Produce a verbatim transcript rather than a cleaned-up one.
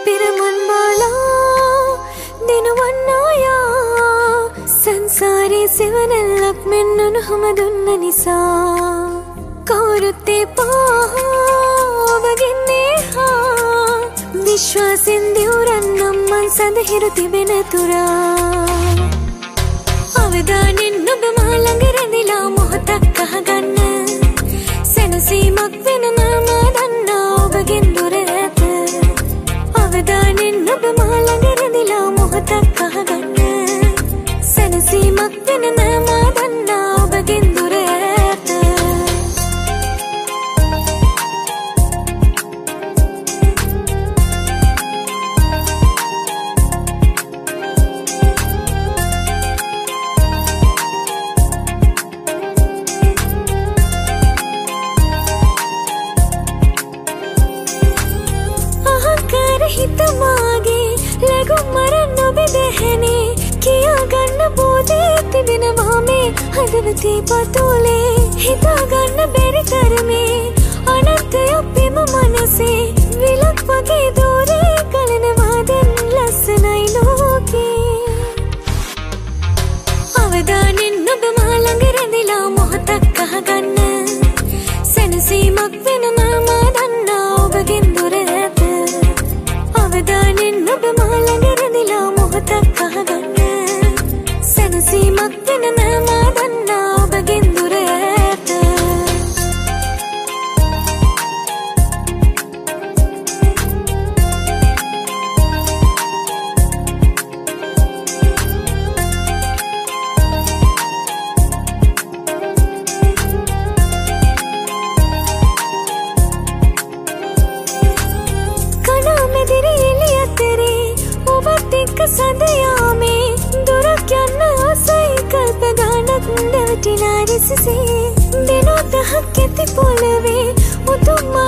පිරමන් බාලා දිනවන්නායා සංසාරේ සෙවණැල්ලක් මෙන් උණුහුම දුන්න නිසා කවුරුත් එපා වගින්නේ හා විශ්වාසෙන් දිවුරන්නම් මං සඳහිරු තිබෙන තුරා අවදානෙන් ඔබ මා ළඟ රැඳිලා මොහොතක් අහගන්න සැනසීමක් වෙන මම දන්නා ඔබගෙන් දුර ඇත අවදානෙන් ඔබ මා ළඟ රැඳිලා මොහොතක් අහගන්න සැනසීමක් වෙන මම දන්නා ඔබගෙන් දුර ඇත හිතමාගේ ලැබුම් මරන්න ඔබ දෙහැනේ කියා ගන්න බෝධේ තිබෙනවා මේ හදවතේ පතුලේ හිතා ගන්න බැරි තරමේ අනන්තය අපේම මනසේ විලක් වගේ දෝරේ කලනවා දැන් ලස්සනයි ලෝකේ අවදානෙන් ඔබ මා ළඟ රැඳිලා මොහොතක් අහගන්න සැනසීමක් වෙන මම දන්නා ඔබගෙන් දුර ඇත අවදානෙන් ඔබ මා ළඟ රැඳිලා මොහොතක් අහගන්න සැනසීමක් වෙන මම දන්නා ඔබගෙන් දුර ඇත සඳයාමේ දුරක් යන්න ආසයි කල්ප ගානක් නැවතිලා රිසිසේ දිනෝ දහක් ඇති පොළවේ උතුම්